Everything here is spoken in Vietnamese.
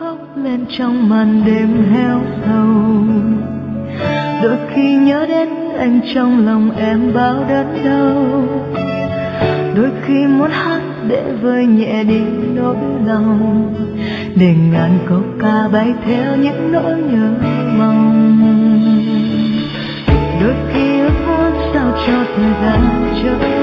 khóc lên trong màn đêm héo sầu. Đôi khi nhớ đến anh trong lòng em bao đớn đau. Đôi khi muốn hát để vơi nhẹ đi nỗi lòng, để ngàn câu ca bay theo những nỗi nhớ mong. Đôi khi ước muốn sao cho thời gian trôi